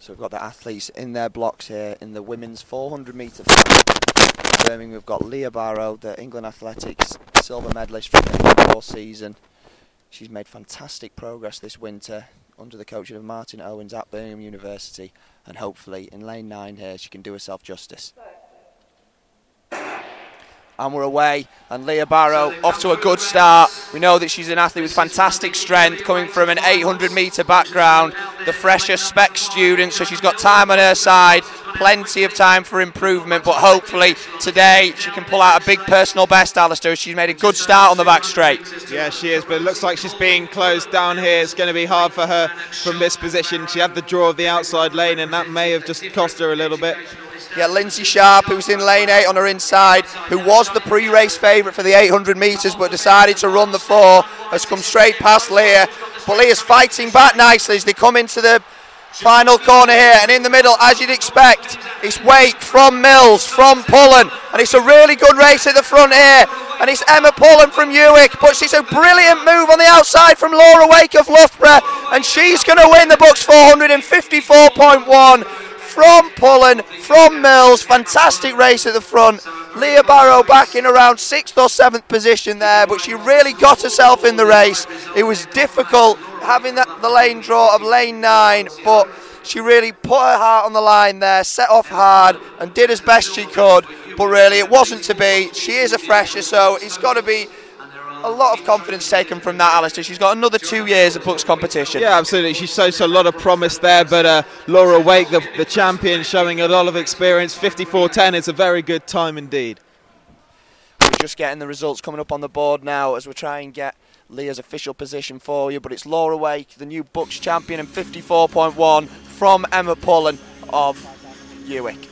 So we've got the athletes in their blocks here in the women's 400 metre Birmingham. We've got Leah Barrow, the England Athletics silver medalist from the indoor season. She's made fantastic progress this winter under the coaching of Martin Owens at Birmingham University, and hopefully in lane 9 here she can do herself justice. And we're away, and Leah Barrow off to a good start. We know that she's an athlete with fantastic strength, coming from an 800 metre background, the fresher spec student, so she's got time on her side, plenty of time for improvement, but hopefully today she can pull out a big personal best, Alistair. She's made a good start on the back straight. Yeah, she is, but it looks like she's being closed down here. It's going to be hard for her from this position. She had the draw of the outside lane, and that may have just cost her a little bit. Yeah, Lindsay Sharp, who's in lane 8 on her inside, who was the pre-race favourite for the 800 metres but decided to run the 4, has come straight past Leah. But Leah's fighting back nicely as they come into the final corner here, and in the middle, as you'd expect, it's Wake from Mills, from Pullen, and it's a really good race at the front here, and it's Emma Pullen from Uwick, but she's a brilliant move on the outside from Laura Wake of Loughborough, and she's going to win the Bucks 400 in 54.1. From Pullen, from Mills, fantastic race at the front. Leah Barrow back in around 6th or 7th position there, but she really got herself in the race. It was difficult having the lane draw of lane 9, but she really put her heart on the line there, set off hard and did as best she could, but really it wasn't to be. She is a fresher, so it's got to be a lot of confidence taken from that, Alistair. She's got another 2 years of Bucks competition. Yeah, absolutely. She shows a lot of promise there, but Laura Wake, the champion, showing a lot of experience. 54.10 is a very good time indeed. We're just getting the results coming up on the board now as we try and get Leah's official position for you, but it's Laura Wake, the new Bucks champion in 54.1 from Emma Pullen of Uwick.